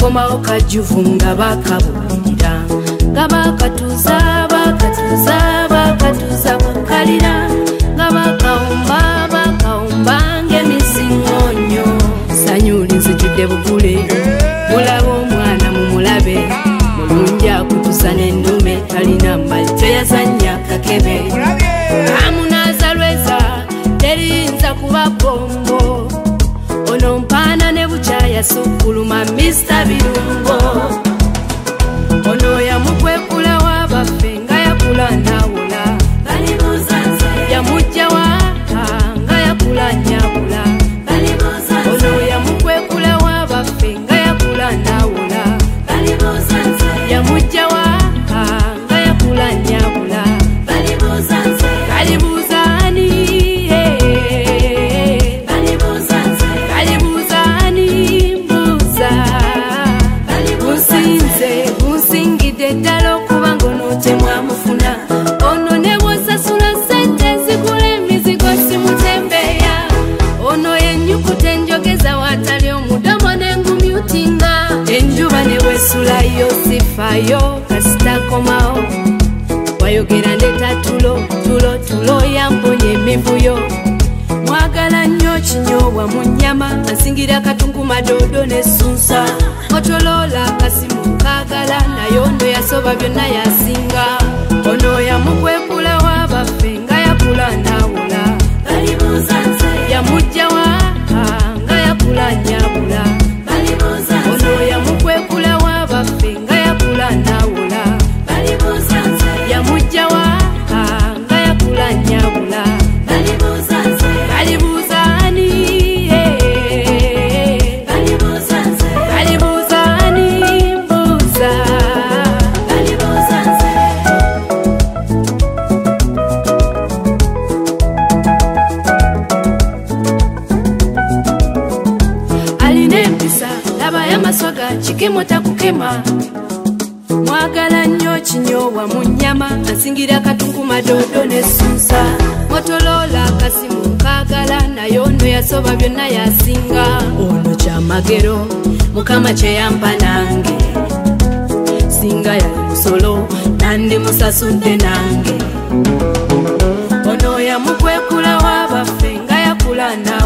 kakomawo kajjuvu nga bakabulira nga bakatuza mukalira nga bakawumba ng'emisingonyo. Sanyuli nzijudde bugule mulaba omwana mumulabe mulungi akutusa n'ennume talina mbali teyazanya kakebe amunaza lweza terinza kuba bombo ono mpaana ne bukyaya sukkuluma Mr. Birungo ono yamukwekula wabaffe nga yakula nawula yamujjawa nga yakula nyabula ono yamukwekula wabaffe nga yakula nawula yamujjawa nga yakula nyabula kalibuzani mbuza gunsingidde ddala okuba ngono temwamufuna ono ne bwosasula sente zigula emizigo simutembeya ono yennyukuta enjogeza watali omudomo n'engumyutinga enjuba ne bwesulayo sifayo kasitakomawo wayogera ndeta tulo yambonye emivuyo mwagala nnyo kinyobwa mu nnyama ansingira katungu madodo n'essunsa otolola kasimu kaagala naye ono yasoba byonna yasinga ono yamukwekula wabaffe nga yakula nawula yamujjawa nga yakula nyabula ono yamukwekula wabaffe nga yakula nawula yamujjawa nga yakula nyabula kalibuzani mbuza alina empisa laba y'amaswaga kikemo takukema mwagala nnyo kinyobwa mu nnyama ansingira katungu madodo n'essunsa motolola kasimu kaagala naye ono yasoba byonna yasinga ono kyamagero mukama kyeyampa nange singa yali musolo nandi musasudde nange ono yamukwekula wabaffe nga yakula nawe